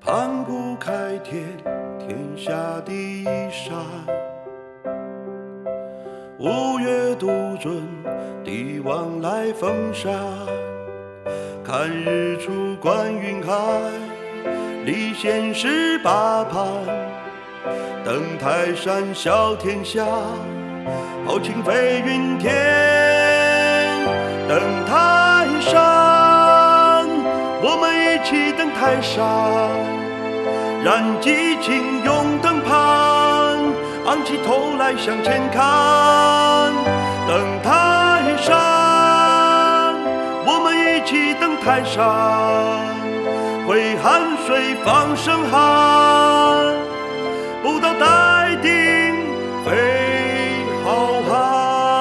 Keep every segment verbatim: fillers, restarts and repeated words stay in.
盘古开天，天下第一山。五岳独尊，帝王来封禅。看日出，观云海，礼贤十八盘。登泰山，笑天下，后倾飞云天。登泰山，我们一起登泰山。燃激情，用灯盘，昂起头来向前看。登泰山，我们一起登泰山。挥汗水，放声喊，不到待定，非好汉。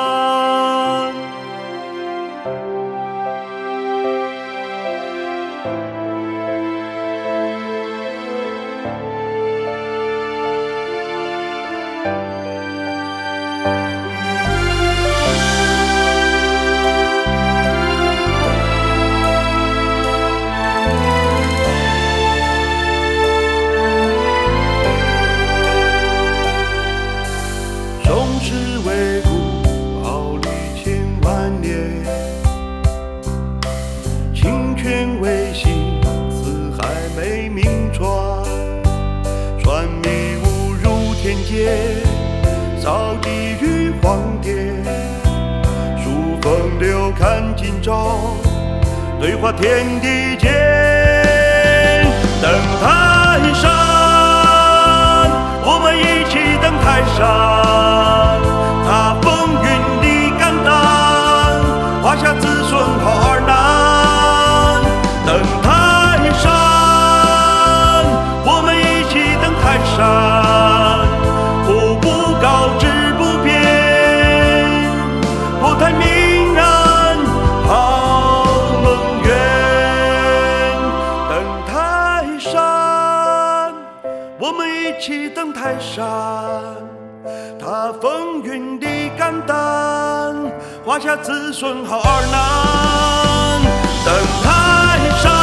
为行，四海美名传，传迷雾入天界，扫地狱黄蝶。数风流看今朝，对话天地间。登泰山，我们一起登泰山。踏风云里肝胆，华夏子孙好儿男。登泰山，我们一起登泰山。步步高，志不变，国泰民安好梦圆。登泰山，我们一起登泰山。踏风云里肝胆，华夏子孙好儿男。登泰山。